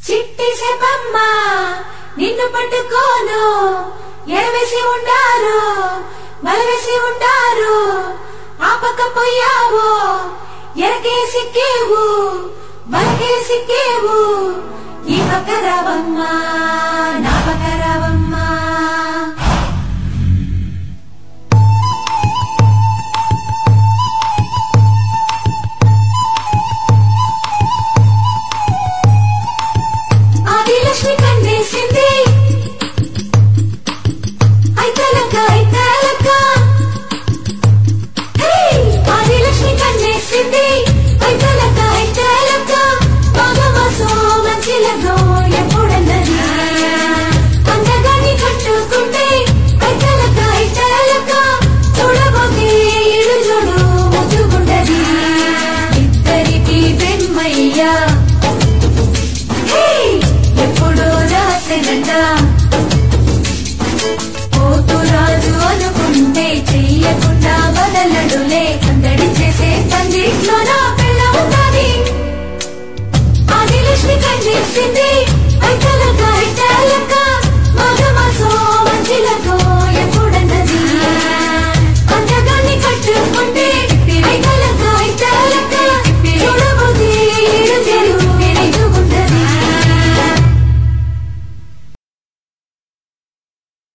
చిట్టి సేపమ్మ నిన్ను పట్టుకోను ఎరవేసి ఉండారు బలవేసి ఉండారు ఆపకపోయావో ఎరకే సిక్కేవు బలకే సిక్కేవు ఈ పక్కరావమ్మా నా పక్కరావమ్మా ఆదిలక్ష్మి కన్నేసింది ఐతలక ఐతలక ఆదిలక్ష్మి కన్నేసింది ఐతలక ఐతలక మగమసో మంచిలగో ఎప్పుడన్నది అందగాని కట్టుకుంటే ఐతలక ఐతలక చూడబోతే ఇడు చూడు ముద్దుగుండది ఇద్దరికి బెమ్మయ్యా ఎప్పుడో రాసెనంట పోతు రాజు అనుకున్న